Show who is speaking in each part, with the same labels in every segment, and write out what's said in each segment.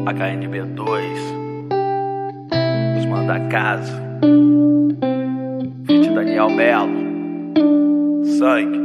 Speaker 1: HNB2, os manda casa, feat Daniel Melo, sangue,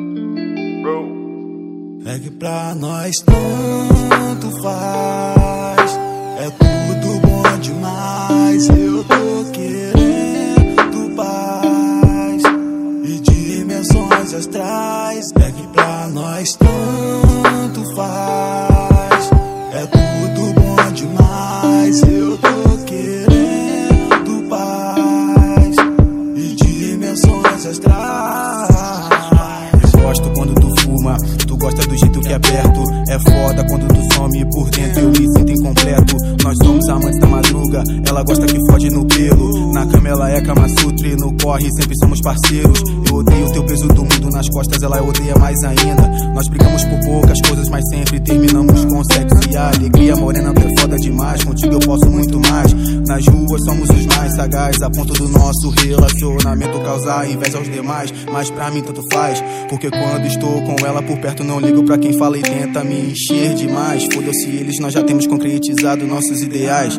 Speaker 1: bro.
Speaker 2: É que pra nós tanto faz, é tudo bom demais. Eu tô querendo paz e dimensões astrais. É que pra nós tanto faz, é tudo bom demais. Eu tô querendo paz e dimensões astrais.
Speaker 3: Eu gosto quando tu fuma, tu gosta do jeito que é perto. É foda quando tu some por dentro, eu me sinto incompleto. Nós somos amantes da madruga, ela gosta que fode no pelo. Na cama ela é Kama Sutra e no corre sempre somos parceiros. Eu odeio o teu peso do mundo nas costas, ela odeia mais ainda. Nós brigamos por poucas coisas, mas sempre terminamos com sexo e alegria. Morena, tu é foda demais, contigo eu posso muito mais. Nas ruas somos os mais sagazes, a ponto do nosso relacionamento causar inveja aos demais. Mas pra mim tanto faz, porque quando estou com ela por perto não ligo pra quem fala e tenta me encher demais. Foda-se eles, nós já temos concretizado nossos ideais,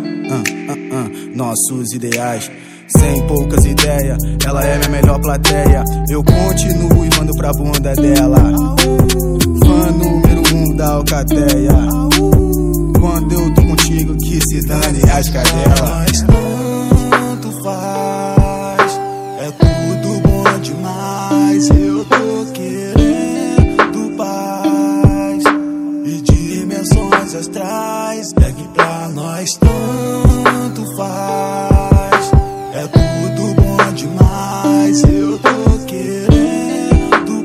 Speaker 3: nossos ideais. Sem poucas ideias, ela é minha melhor plateia. Eu continuo imando pra bunda dela, fã número 1 da Alcateia. Quando eu tô contigo que se dane as cadelas.
Speaker 2: Tanto faz, é tudo bom demais. Eu tô querendo paz e dimensões astrais. É que pra nós tanto faz, é tudo bom demais. Eu tô querendo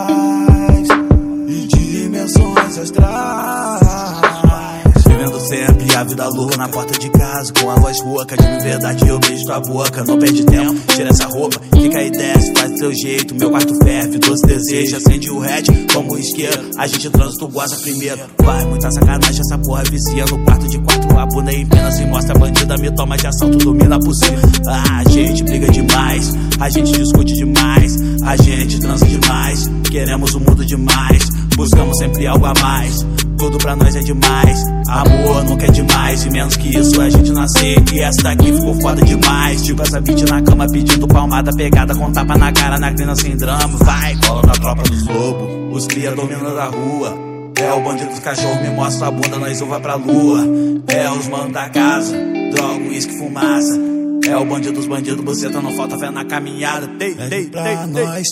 Speaker 2: paz e dimensões astrais.
Speaker 4: Vivendo sempre a vida louca na porta de casa, com a voz rouca, de verdade eu beijo tua boca. Não perde tempo, tira essa roupa, fica aí, desce, faz do teu jeito. Meu quarto ferve, doce desejo, acende o red como isqueiro. A gente transa, tu goza primeiro. Vai, muita sacanagem, essa porra vicia no quarto de quatro. A bunda em pena se mostra bandida, me toma de ação, tu domina por cima. A gente briga demais, a gente discute demais, a gente transa demais, queremos o mundo demais, buscamos sempre algo a mais. Tudo pra nós é demais, amor nunca é demais. E menos que isso a gente nascer, que essa daqui ficou foda demais. Tipo essa beat na cama pedindo palmada, pegada com tapa na cara, na crina sem drama. Vai, cola na tropa dos lobos, os cria dominando a rua. É o bandido dos cachorros, me mostra a bunda, nós vai pra lua. É os manos da casa, droga, uísque, fumaça. É o bandido dos bandidos, buceta, não falta fé na caminhada.
Speaker 2: É pra nós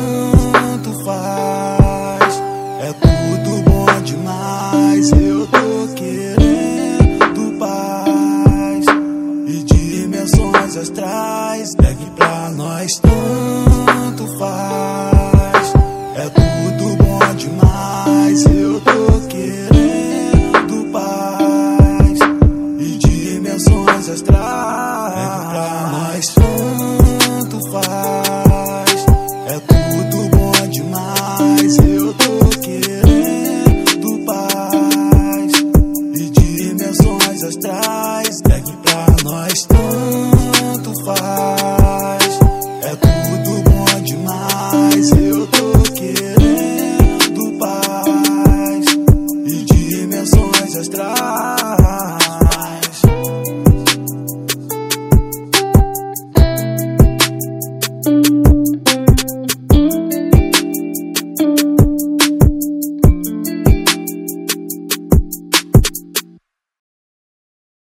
Speaker 2: tanto faz, é tudo bom demais. Eu tô querendo paz e dimensões astrais. É que pra nós tanto faz, é tudo bom demais. Eu tô querendo paz e dimensões astrais. É que pra nós tanto faz, é tudo bom demais. Eu tô querendo paz e dimensões astrais. É que pra nós tanto faz, é tudo bom demais. Eu tô querendo paz e dimensões astrais.